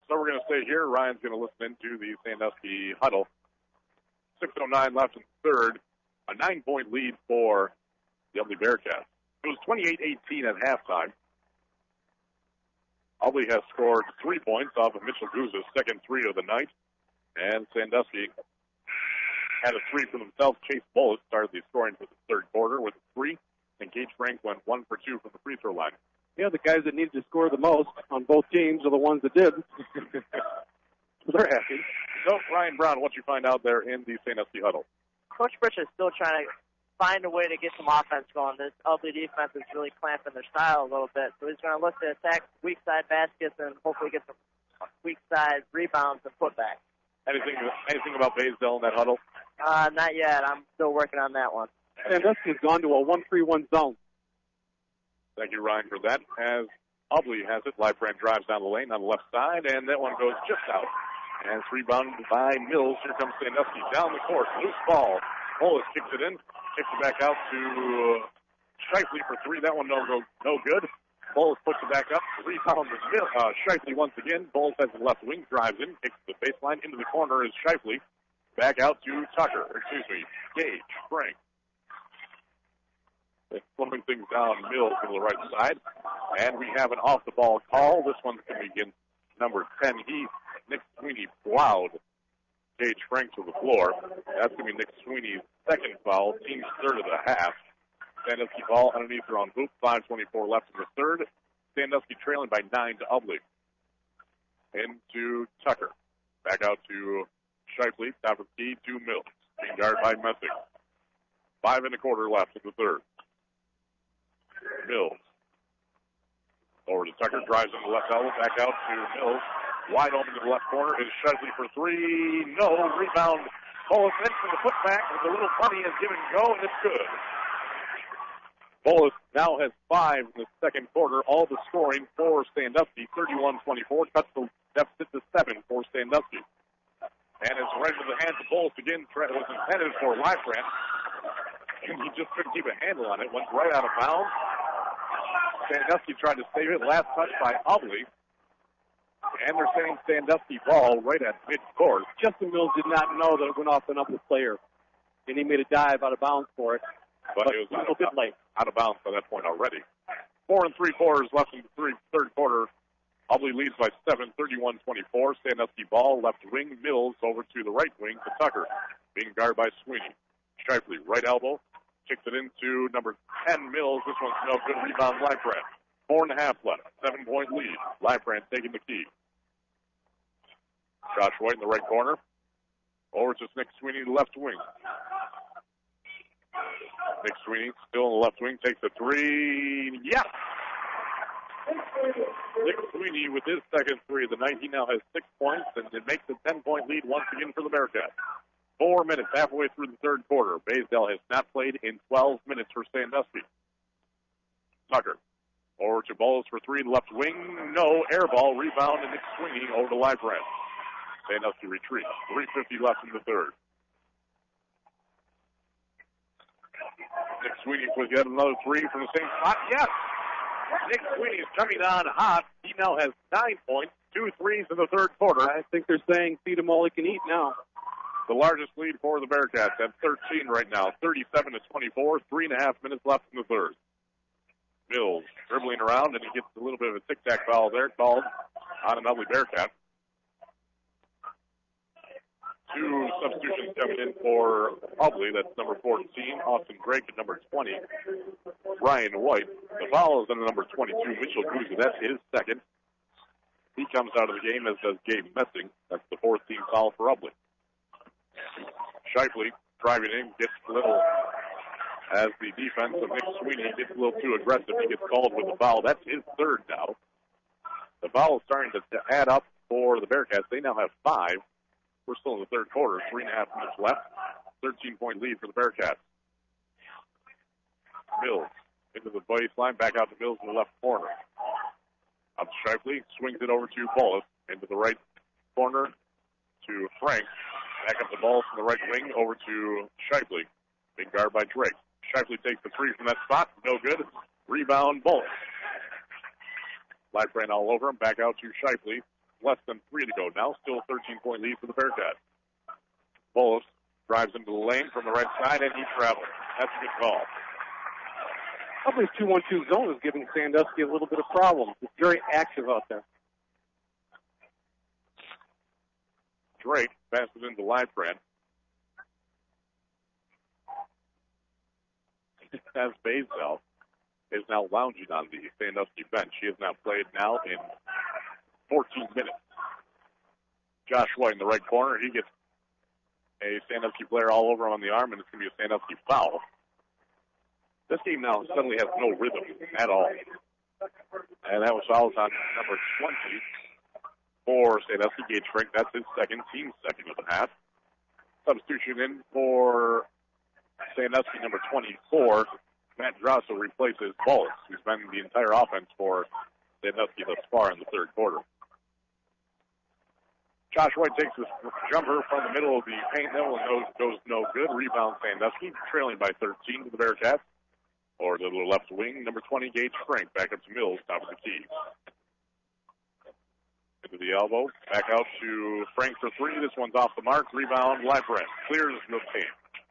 So we're going to stay here. Ryan's going to listen into the Sandusky huddle. 6:09 left in the third. A 9-point lead for the Ubly Bearcats. It was 28-18 at halftime. Ubly has scored 3 points off of Mitchell Guza's second three of the night. And Sandusky had a three for themselves. Chase Bullis started the scoring for the third quarter with a three. And Gage Frank went 1 for 2 from the free throw line. Yeah, the guys that needed to score the most on both teams are the ones that did. They're happy. So, Ryan Brown, what you find out there in the Sandusky huddle? Coach Fritsch is still trying to find a way to get some offense going. This Ubly defense is really clamping their style a little bit, so he's going to look to attack weak side baskets and hopefully get some weak side rebounds and putbacks. Anything about Baysdale in that huddle? Not yet. I'm still working on that one. Sandusky's gone to a 1-3-1 zone. Thank you, Ryan, for that. As Ubly has it, Liefbrand drives down the lane on the left side, and that one goes just out. And it's rebounded by Mills. Here comes Sandusky down the court. Loose ball. Bullis kicks it in. Kicks it back out to Shifley for three. That one no good. Bullis puts it back up. Rebound to Shifley once again. Bullis has the left wing, drives in, kicks the baseline. Into the corner is Shifley. Back out to Gage Frank. Slowing things down, Mills to the right side. And we have an off-the-ball call. This one's going to be against number 10, Nick Sweeney plowed Gage Frank to the floor. That's going to be Nick Sweeney's second foul, team's third of the half. Sandusky ball underneath their own hoop, 5:24 left in the third. Sandusky trailing by 9 to Ubly. Into Tucker. Back out to Shifley, top of the key to Mills. Being guarded by Messing. 5.25 left in the third. Mills. Over to Tucker, drives in the left elbow, back out to Mills. Wide open to the left corner is Shifley for three. No, rebound. Bullis in for the putback with a little funny as give and go, and it's good. Bullis now has 5 in the second quarter. All the scoring for Sandusky, 31-24, cuts the deficit to 7 for Sandusky. And it's right into the hands of Bullis again. It was intended for Liefbrand, and he just couldn't keep a handle on it. Went right out of bounds. Sandusky tried to save it. Last touch by Ubly. And they're saying Sandusky ball right at mid-court. Justin Mills did not know that it went off an upper player, and he made a dive out of bounds for it. But it was a little bit late. Out of bounds by that point already. 4 3/4 left in the third quarter. Ubly leads by 7, 31-24. Sandusky ball, left wing. Mills over to the right wing to Tucker. Being guarded by Sweeney. Shifley, right elbow. Kicks it into number 10, Mills. This one's no good. Rebound, Liefbrand. 4.5 left. 7-point lead. Liefbrand taking the key. Josh White in the right corner. Over to Nick Sweeney, left wing. Nick Sweeney still in the left wing. Takes a three. Yes! Nick Sweeney with his second three of the night. He now has 6 points, and it makes a 10-point lead once again for the Bearcats. 4 minutes halfway through the third quarter. Baysdale has not played in 12 minutes for Sandusky. Tucker. Over to Bullis for three, left wing. No, air ball, rebound, and Nick Sweeney over to Liefbrand. Sandusky retreats. 3:50 left in the third. Nick Sweeney will get another three from the same spot. Yes! Nick Sweeney is coming on hot. He now has 9 points, 2 threes in the third quarter. I think they're saying feed him all he can eat now. The largest lead for the Bearcats at 13 right now, 37-24, 3.5 minutes left in the third. Mills dribbling around, and he gets a little bit of a tic-tac foul there called on an Ubly Bearcat. 2 substitutions coming in for Ubly. That's number 14, Austin Drake, at number 20, Ryan White. The foul is on number 22, Mitchell Guza. That's his second. He comes out of the game, as does Gabe Messing. That's the 4th team foul for Ubly. Shifley driving in, gets a little, as the defense of Nick Sweeney gets a little too aggressive. He gets called with the foul. That's his third now. The foul is starting to add up for the Bearcats. They now have 5. We're still in the third quarter, 3.5 minutes left. 13-point lead for the Bearcats. Mills into the baseline, back out to Mills in the left corner. Up to Shifley, swings it over to Bullis, into the right corner to Frank. Back up the ball from the right wing over to Shifley. Being guarded by Drake. Shifley takes the three from that spot. No good. Rebound, Bullis. Liefbrand all over him. Back out to Shifley. less than 3 to go now. Still a 13-point lead for the Bearcats. Bullis drives into the lane from the right side, and he travels. That's a good call. Probably 2-1-2 zone is giving Sandusky a little bit of problems. It's very active out there. Drake passes into Liefrand. As Baysdale is now lounging on the Sandusky bench. She has now played now in 14 minutes. Josh White in the right corner. He gets a Sandusky player all over on the arm, and it's going to be a Sandusky foul. This game now suddenly has no rhythm at all. And that was fouls on number 20 for Sandusky. Gage Frank, that's his second, team second of the half. Substitution in for Sandusky, number 24. Matt Grosso replaces Bullis, who's been the entire offense for Sandusky thus far in the third quarter. Josh White takes this jumper from the middle of the paint middle and goes no good. Rebound Sandusky, trailing by 13 to the Bearcats. Or to the left wing, number 20, Gage Frank, back up to Mills, top of the key. Into the elbow, back out to Frank for three. This one's off the mark. Rebound, Liefrand clears the paint.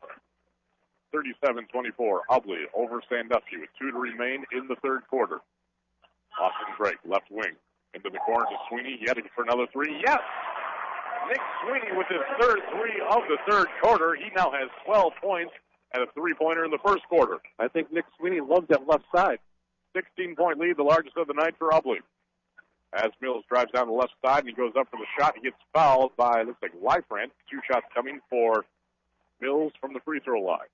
37-24, Ubley over Sandusky with 2 to remain in the third quarter. Austin Drake, left wing, into the corner to Sweeney. He had to go for another three. Yes! Nick Sweeney with his third three of the third quarter. He now has 12 points and a three-pointer in the first quarter. I think Nick Sweeney loves that left side. 16-point lead, the largest of the night for Ubley. As Mills drives down the left side and he goes up for the shot, he gets fouled by, looks like Liefrand. 2 shots coming for Mills from the free throw line.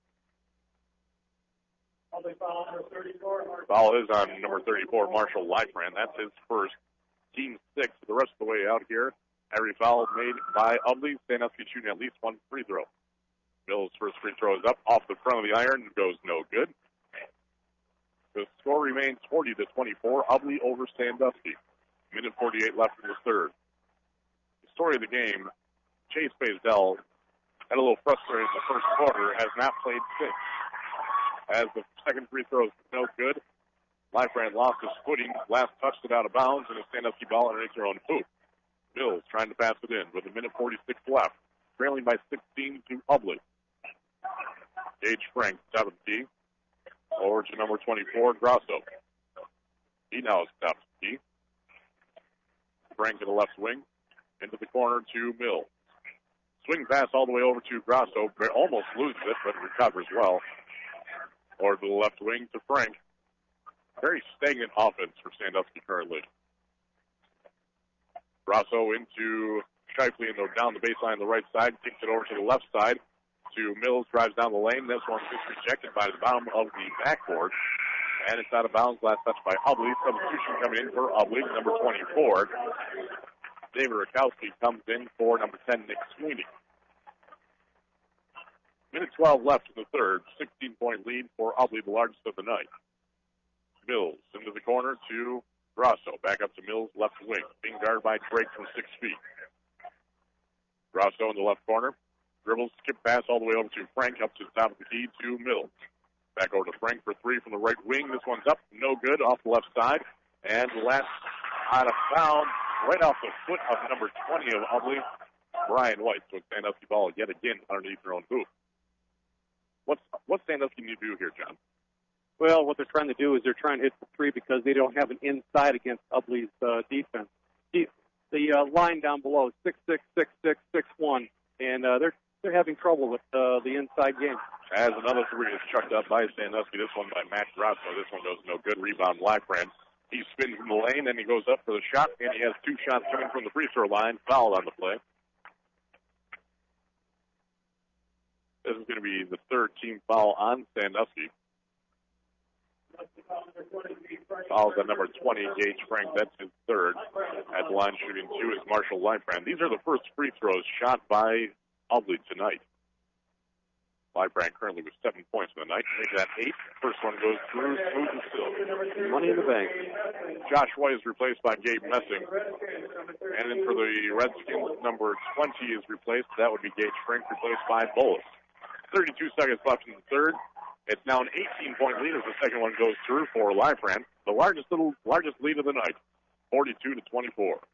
Foul is on number 34, Marshall Liefrand. That's his first, team 6 the rest of the way out here. Every foul made by Ubley. Sandusky shooting at least 1 free throw. Mills' first free throw is up off the front of the iron and goes no good. The score remains 40-24. Ubley over Sandusky. Minute 48 left in the third. The story of the game, Chase Baysdale had a little frustrated in the first quarter, has not played since. As the second free throw is no good, Liefrand lost his footing, last touched it out of bounds, and a Sandusky ball underneath their own hoop. Mills trying to pass it in with a minute 46 left, trailing by 16 to Ubley. Gage Frank, 7th key. Over to number 24, Grosso. He now is top key. Frank to the left wing, into the corner to Mills. Swing pass all the way over to Grosso, almost loses it, but recovers well. Or to the left wing to Frank. Very stagnant offense for Sandusky currently. Grosso into Shifley and down the baseline on the right side, kicks it over to the left side to Mills, drives down the lane. This one is rejected by the bottom of the backboard, and it's out of bounds. Last touch by Ubley. Substitution coming in for Ubley, number 24. David Rakowski comes in for number 10, Nick Sweeney. Minute 12 left in the third. 16-point lead for Ubley, the largest of the night. Mills into the corner to Grosso. Back up to Mills, left wing. Being guarded by Drake from 6 feet. Grosso in the left corner. Dribbles, skip pass all the way over to Frank, up to the top of the key to Mills. Back over to Frank for three from the right wing. This one's up, no good, off the left side. And last out of bounds, right off the foot of number 20 of Ubley, Brian White. So it's Sandusky ball yet again underneath their own hoop. What's Sandusky need to do here, John? Well, what they're trying to do is they're trying to hit the three because they don't have an inside against Ubley's defense. The line down below is 6'6", 6'6", 6'1", and they're having trouble with the inside game. As another three is chucked up by Sandusky, this one by Matt Grosso. This one goes no good. Rebound, Liefrand. He spins from the lane, and he goes up for the shot, and he has 2 shots coming from the free throw line. Foul on the play. This is going to be the third team foul on Sandusky. Fouls on number 20, Gage Frank. That's his third. At the line shooting 2 is Marshall Liefrand. These are the first free throws shot by Ubley tonight. Liefrand currently with 7 points in the night. Make that 8. First one goes through, smooth and still. Money in the bank. Josh White is replaced by Gabe Messing. And then for the Redskins, number 20 is replaced. That would be Gage Frank, replaced by Bullis. 32 seconds left in the third. It's now an 18-point lead as the second one goes through for Liefrand. The largest lead of the night, 42-24.